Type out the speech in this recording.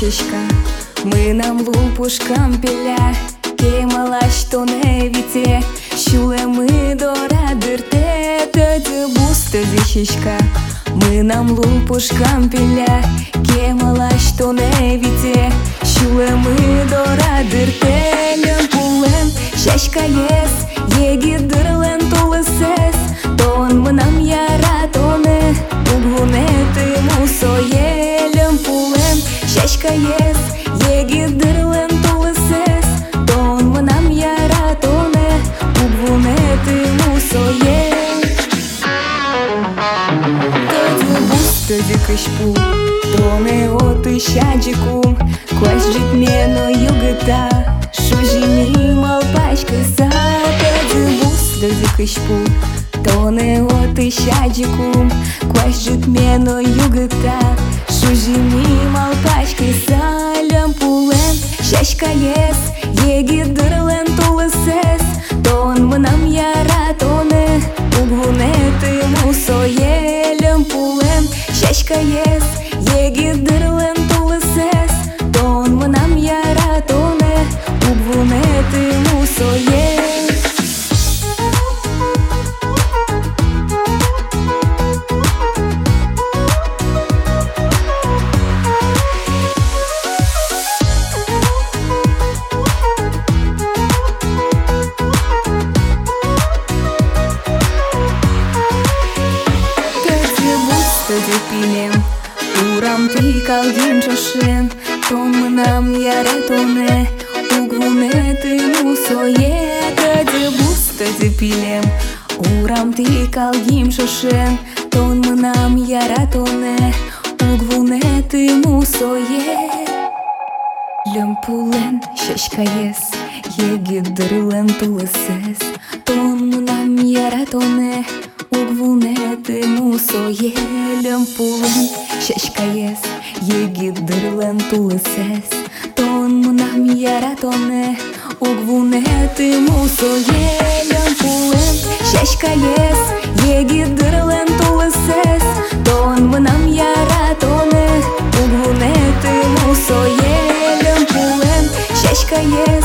зичечка, ми нам лупушкам піля, кемала, що не віте, щуле ми до радирте, тоді буста зичечка, ми нам лупушкам піля, кемала, що не віте, щуле ми до радирте, лемпулем, шашка єс, єгідрлен тулесес, тон ми нам яратоне, углунети мусоє, лемпулем, шашка єс, єгідрлен тулесес, тон ми нам яратоне, углунети мусоє. Тоді буста кишпу, тоне оти щаджику, кваджит мено югита, шужі мал пачка са, тоді буста кишпу, тоне оти щаджику, кваджит мено югита, шужі мал пачка са, лямпулем, шашка єс, єгідрлен тулесес, тон ми нам яратоне, углунети мусоє, лямпулем, шашка єс, єгідрлен тулесес, тон ми нам яратоне, углунети мусоє. Тоді пілем, урам ти калдін чошен, тон ми нам яратоне, углунети мусоє. Тоді бус, тоді пілем, урам ти калдін чошен, тон ми нам яратоне, углунети мусоє. Лямпулен, шашка єс, єгідрлен тулесес, тон ми нам яратоне, углунети мусоє, лямпулен, шашка єс, єгідрлен тулесес, тон ми нам яратоне, углунети мусоє, лямпулен, шашка єс, єгідрлен тулесес, тон ми нам яратоне, углунети мусоє, лямпулен, шашка єс.